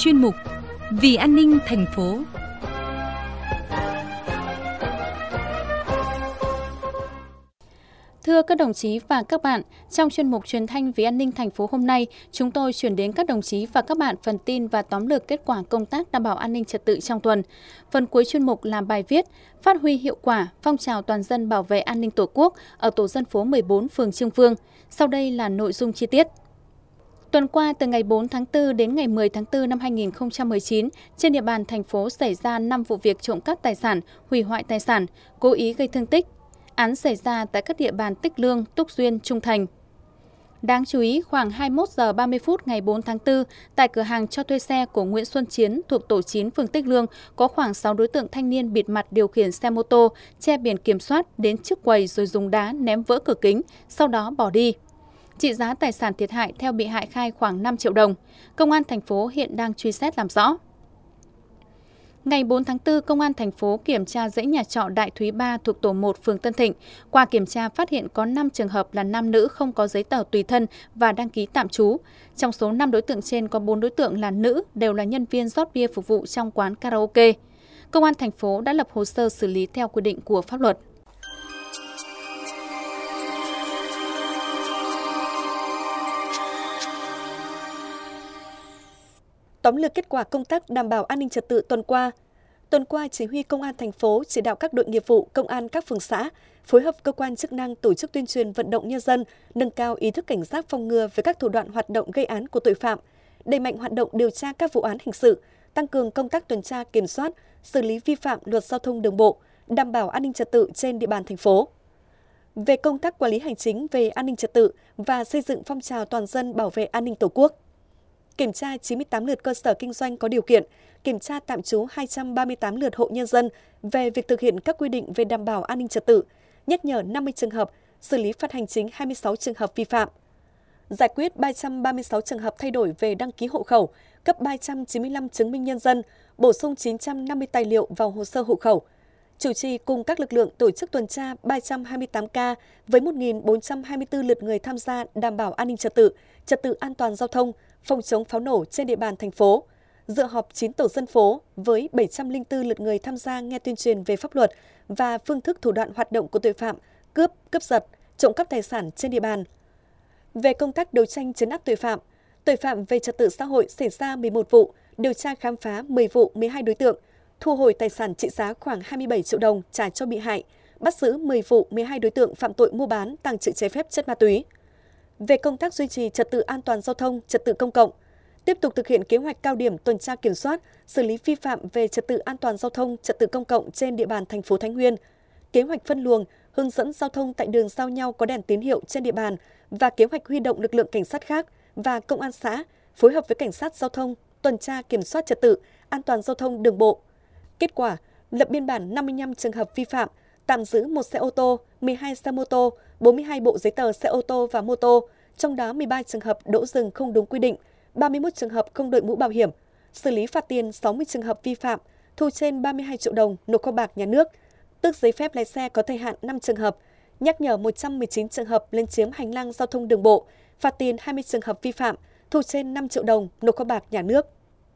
chuyên mục Vì an ninh thành phố. Thưa các đồng chí và các bạn, trong chuyên mục truyền thanh Vì an ninh thành phố hôm nay, chúng tôi chuyển đến các đồng chí và các bạn phần tin và tóm lược kết quả công tác đảm bảo an ninh trật tự trong tuần. Phần cuối chuyên mục là bài viết Phát huy hiệu quả phong trào toàn dân bảo vệ an ninh Tổ quốc ở tổ dân phố 14 phường Trương Vương. Sau đây là nội dung chi tiết. Tuần qua, từ ngày 4 tháng 4 đến ngày 10 tháng 4 năm 2019, trên địa bàn thành phố xảy ra 5 vụ việc trộm cắp tài sản, hủy hoại tài sản, cố ý gây thương tích. Án xảy ra tại các địa bàn Tích Lương, Túc Duyên, Trung Thành. Đáng chú ý, khoảng 21 giờ 30 phút ngày 4 tháng 4, tại cửa hàng cho thuê xe của Nguyễn Xuân Chiến thuộc tổ 9 phường Tích Lương, có khoảng 6 đối tượng thanh niên bịt mặt điều khiển xe mô tô, che biển kiểm soát đến trước quầy rồi dùng đá ném vỡ cửa kính, sau đó bỏ đi. Trị giá tài sản thiệt hại theo bị hại khai khoảng 5 triệu đồng. Công an thành phố hiện đang truy xét làm rõ. Ngày 4 tháng 4, Công an thành phố kiểm tra dãy nhà trọ Đại Thúy 3 thuộc tổ 1 phường Tân Thịnh. Qua kiểm tra phát hiện có 5 trường hợp là nam nữ không có giấy tờ tùy thân và đăng ký tạm trú. Trong số 5 đối tượng trên có 4 đối tượng là nữ, đều là nhân viên rót bia phục vụ trong quán karaoke. Công an thành phố đã lập hồ sơ xử lý theo quy định của pháp luật. Tóm lược kết quả công tác đảm bảo an ninh trật tự tuần qua. Tuần qua, Chỉ huy Công an thành phố chỉ đạo các đội nghiệp vụ, công an các phường xã phối hợp cơ quan chức năng tổ chức tuyên truyền vận động nhân dân nâng cao ý thức cảnh giác phòng ngừa với các thủ đoạn hoạt động gây án của tội phạm, đẩy mạnh hoạt động điều tra các vụ án hình sự, tăng cường công tác tuần tra kiểm soát, xử lý vi phạm luật giao thông đường bộ, đảm bảo an ninh trật tự trên địa bàn thành phố. Về công tác quản lý hành chính về an ninh trật tự và xây dựng phong trào toàn dân bảo vệ an ninh Tổ quốc, kiểm tra 98 lượt cơ sở kinh doanh có điều kiện, kiểm tra tạm trú 238 lượt hộ nhân dân về việc thực hiện các quy định về đảm bảo an ninh trật tự, nhắc nhở 50 trường hợp, xử lý phạt hành chính 26 trường hợp vi phạm. Giải quyết 336 trường hợp thay đổi về đăng ký hộ khẩu, cấp 395 chứng minh nhân dân, bổ sung 950 tài liệu vào hồ sơ hộ khẩu. Chủ trì cùng các lực lượng tổ chức tuần tra 328 ca với 1.424 lượt người tham gia đảm bảo an ninh trật tự an toàn giao thông, phòng chống pháo nổ trên địa bàn thành phố. Dự họp 9 tổ dân phố với 704 lượt người tham gia nghe tuyên truyền về pháp luật và phương thức thủ đoạn hoạt động của tội phạm, cướp giật, trộm cắp tài sản trên địa bàn. Về công tác đấu tranh trấn áp tội phạm về trật tự xã hội xảy ra 11 vụ, điều tra khám phá 10 vụ 12 đối tượng, thu hồi tài sản trị giá khoảng 27 triệu đồng trả cho bị hại, bắt giữ 10 vụ 12 đối tượng phạm tội mua bán, tàng trữ trái phép chất ma túy. Về công tác duy trì trật tự an toàn giao thông, trật tự công cộng, tiếp tục thực hiện kế hoạch cao điểm tuần tra kiểm soát, xử lý vi phạm về trật tự an toàn giao thông, trật tự công cộng trên địa bàn thành phố Thái Nguyên, kế hoạch phân luồng, hướng dẫn giao thông tại đường giao nhau có đèn tín hiệu trên địa bàn và kế hoạch huy động lực lượng cảnh sát khác và công an xã phối hợp với cảnh sát giao thông tuần tra kiểm soát trật tự an toàn giao thông đường bộ. Kết quả, lập biên bản 55 trường hợp vi phạm, tạm giữ 1 xe ô tô, 12 xe mô tô, 42 bộ giấy tờ xe ô tô và mô tô, trong đó 13 trường hợp đỗ dừng không đúng quy định, 31 trường hợp không đội mũ bảo hiểm, xử lý phạt tiền 60 trường hợp vi phạm, thu trên 32 triệu đồng nộp kho bạc nhà nước, tước giấy phép lái xe có thời hạn 5 trường hợp, nhắc nhở 119 trường hợp lấn chiếm hành lang giao thông đường bộ, phạt tiền 20 trường hợp vi phạm, thu trên 5 triệu đồng nộp kho bạc nhà nước.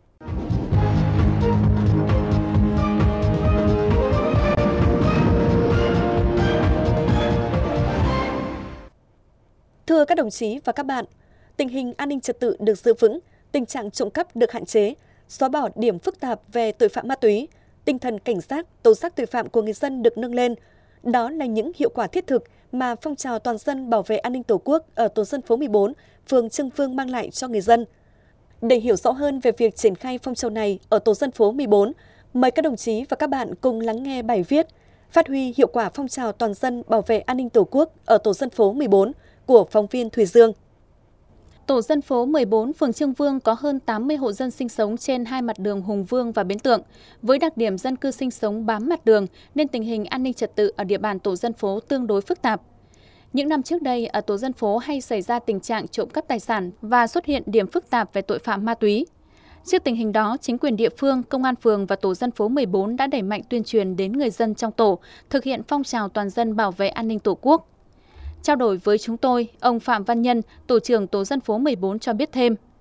Thưa các đồng chí và các bạn, tình hình an ninh trật tự được giữ vững, tình trạng trộm cắp được hạn chế, xóa bỏ điểm phức tạp về tội phạm ma túy, tinh thần cảnh giác, tố giác tội phạm của người dân được nâng lên. Đó là những hiệu quả thiết thực mà phong trào toàn dân bảo vệ an ninh Tổ quốc ở tổ dân phố 14, phường Trương Vương mang lại cho người dân. Để hiểu rõ hơn về việc triển khai phong trào này ở tổ dân phố 14, mời các đồng chí và các bạn cùng lắng nghe bài viết Phát huy hiệu quả phong trào toàn dân bảo vệ an ninh Tổ quốc ở tổ dân phố 14 của phóng viên Thùy Dương. Tổ dân phố 14, phường Trương Vương có hơn 80 hộ dân sinh sống trên hai mặt đường Hùng Vương và Bến Tượng. Với đặc điểm dân cư sinh sống bám mặt đường nên tình hình an ninh trật tự ở địa bàn tổ dân phố tương đối phức tạp. Những năm trước đây, ở tổ dân phố hay xảy ra tình trạng trộm cắp tài sản và xuất hiện điểm phức tạp về tội phạm ma túy. Trước tình hình đó, chính quyền địa phương, công an phường và tổ dân phố 14 đã đẩy mạnh tuyên truyền đến người dân trong tổ, thực hiện phong trào toàn dân bảo vệ an ninh Tổ quốc. Trao đổi với chúng tôi, ông Phạm Văn Nhân, tổ trưởng tổ dân phố 14 cho biết thêm,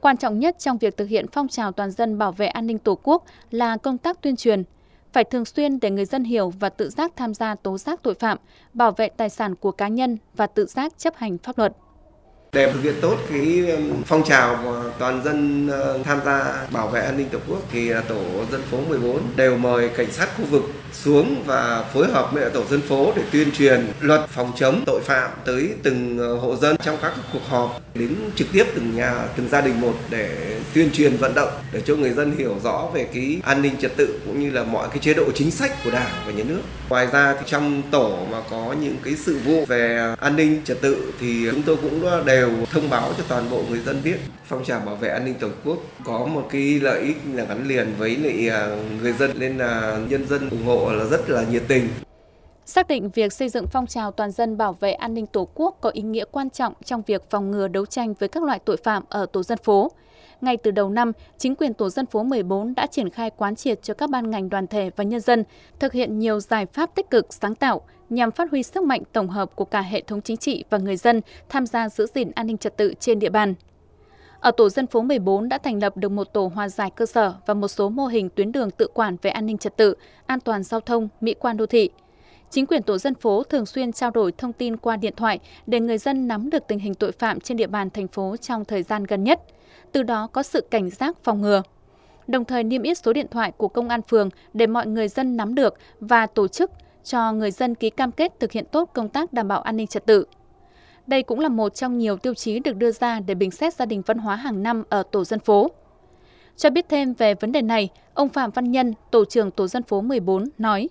Quan trọng nhất trong việc thực hiện phong trào toàn dân bảo vệ an ninh Tổ quốc là công tác tuyên truyền, phải thường xuyên để người dân hiểu và tự giác tham gia tố giác tội phạm, bảo vệ tài sản của cá nhân và tự giác chấp hành pháp luật. Để thực hiện tốt cái phong trào toàn dân tham gia bảo vệ an ninh Tổ quốc thì tổ dân phố 14 đều mời cảnh sát khu vực xuống và phối hợp với tổ dân phố để tuyên truyền luật phòng chống tội phạm tới từng hộ dân trong các cuộc họp, đến trực tiếp từng nhà, từng gia đình một để tuyên truyền vận động để cho người dân hiểu rõ về cái an ninh trật tự cũng như là mọi cái chế độ chính sách của Đảng và Nhà nước. Ngoài ra thì trong tổ mà có những cái sự vụ về an ninh trật tự thì chúng tôi cũng đều thông báo cho toàn bộ người dân biết. Phong trào bảo vệ an ninh Tổ quốc có một cái lợi ích là gắn liền với người dân nên là nhân dân ủng hộ là rất là nhiệt tình. Xác định việc xây dựng phong trào toàn dân bảo vệ an ninh Tổ quốc có ý nghĩa quan trọng trong việc phòng ngừa đấu tranh với các loại tội phạm ở tổ dân phố. Ngay từ đầu năm, chính quyền tổ dân phố 14 đã triển khai quán triệt cho các ban ngành đoàn thể và nhân dân thực hiện nhiều giải pháp tích cực, sáng tạo nhằm phát huy sức mạnh tổng hợp của cả hệ thống chính trị và người dân tham gia giữ gìn an ninh trật tự trên địa bàn. Ở tổ dân phố 14 đã thành lập được một tổ hòa giải cơ sở và một số mô hình tuyến đường tự quản về an ninh trật tự, an toàn giao thông, mỹ quan đô thị. Chính quyền tổ dân phố thường xuyên trao đổi thông tin qua điện thoại để người dân nắm được tình hình tội phạm trên địa bàn thành phố trong thời gian gần nhất, từ đó có sự cảnh giác phòng ngừa. Đồng thời niêm yết số điện thoại của công an phường để mọi người dân nắm được và tổ chức cho người dân ký cam kết thực hiện tốt công tác đảm bảo an ninh trật tự. Đây cũng là một trong nhiều tiêu chí được đưa ra để bình xét gia đình văn hóa hàng năm ở tổ dân phố. Cho biết thêm về vấn đề này, ông Phạm Văn Nhân, tổ trưởng tổ dân phố 14 nói: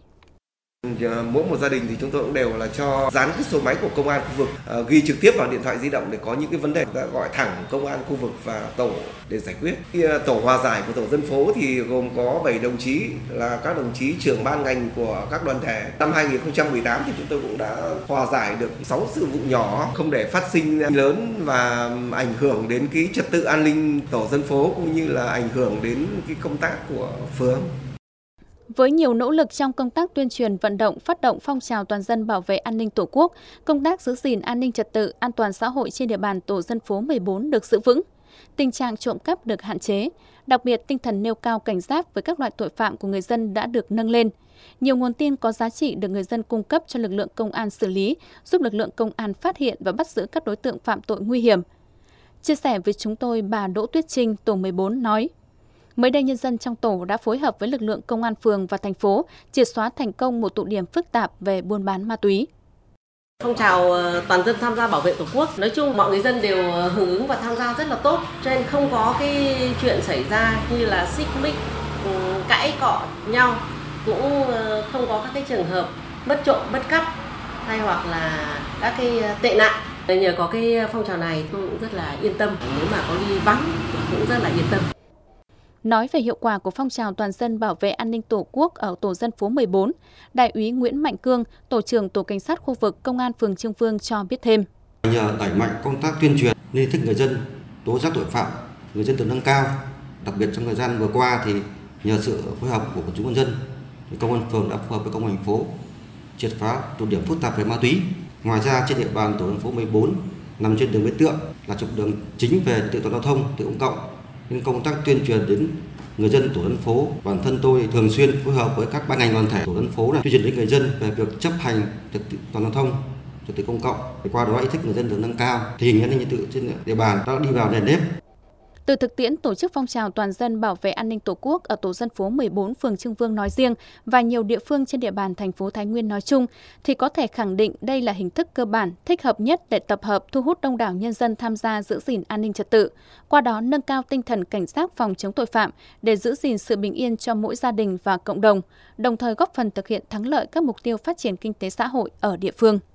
Mỗi một gia đình thì chúng tôi cũng đều là cho dán cái số máy của công an khu vực, ghi trực tiếp vào điện thoại di động để có những cái vấn đề đã gọi thẳng công an khu vực và tổ để giải quyết. Tổ hòa giải của tổ dân phố thì gồm có 7 đồng chí là các đồng chí trưởng ban ngành của các đoàn thể. Năm 2018 thì chúng tôi cũng đã hòa giải được 6 sự vụ nhỏ không để phát sinh lớn và ảnh hưởng đến cái trật tự an ninh tổ dân phố cũng như là ảnh hưởng đến cái công tác của phường. Với nhiều nỗ lực trong công tác tuyên truyền vận động, phát động phong trào toàn dân bảo vệ an ninh Tổ quốc, công tác giữ gìn an ninh trật tự, an toàn xã hội trên địa bàn tổ dân phố 14 được giữ vững. Tình trạng trộm cắp được hạn chế, đặc biệt tinh thần nêu cao cảnh giác với các loại tội phạm của người dân đã được nâng lên. Nhiều nguồn tin có giá trị được người dân cung cấp cho lực lượng công an xử lý, giúp lực lượng công an phát hiện và bắt giữ các đối tượng phạm tội nguy hiểm. Chia sẻ với chúng tôi, bà Đỗ Tuyết Trinh, tổ 14 nói: mới đây, nhân dân trong tổ đã phối hợp với lực lượng công an phường và thành phố triệt xóa thành công một tụ điểm phức tạp về buôn bán ma túy. Phong trào toàn dân tham gia bảo vệ Tổ quốc, nói chung mọi người dân đều hưởng ứng và tham gia rất là tốt, cho nên không có cái chuyện xảy ra như là xích mích, cãi cọ nhau, cũng không có các cái trường hợp mất trộm, mất cắp hay hoặc là các cái tệ nạn. Nhờ có cái phong trào này tôi cũng rất là yên tâm, nếu mà có đi vắng cũng rất là yên tâm. Nói về hiệu quả của phong trào toàn dân bảo vệ an ninh Tổ quốc ở tổ dân phố 14, Đại úy Nguyễn Mạnh Cương, tổ trưởng tổ cảnh sát khu vực Công an phường Trương Vương cho biết thêm: nhờ đẩy mạnh công tác tuyên truyền, ý thức người dân tố giác tội phạm, người dân được nâng cao. Đặc biệt trong thời gian vừa qua thì nhờ sự phối hợp của quần chúng nhân dân, thì Công an phường đã phối hợp với Công an thành phố triệt phá tụ điểm phức tạp về ma túy. Ngoài ra trên địa bàn tổ dân phố 14 nằm trên đường Bến Tượng là trục đường chính về tự do giao thông, tự công cộng. Nên công tác tuyên truyền đến người dân tổ dân phố, bản thân tôi thường xuyên phối hợp với các ban ngành đoàn thể tổ dân phố tuyên truyền đến người dân về việc chấp hành trật tự an toàn giao thông, trật tự công cộng. Qua đó ý thức người dân được nâng cao, thì hình an ninh trật tự trên địa bàn đã đi vào nền nếp. Từ thực tiễn tổ chức phong trào toàn dân bảo vệ an ninh Tổ quốc ở tổ dân phố 14 phường Trương Vương nói riêng và nhiều địa phương trên địa bàn thành phố Thái Nguyên nói chung, thì có thể khẳng định đây là hình thức cơ bản, thích hợp nhất để tập hợp thu hút đông đảo nhân dân tham gia giữ gìn an ninh trật tự, qua đó nâng cao tinh thần cảnh giác phòng chống tội phạm để giữ gìn sự bình yên cho mỗi gia đình và cộng đồng, đồng thời góp phần thực hiện thắng lợi các mục tiêu phát triển kinh tế xã hội ở địa phương.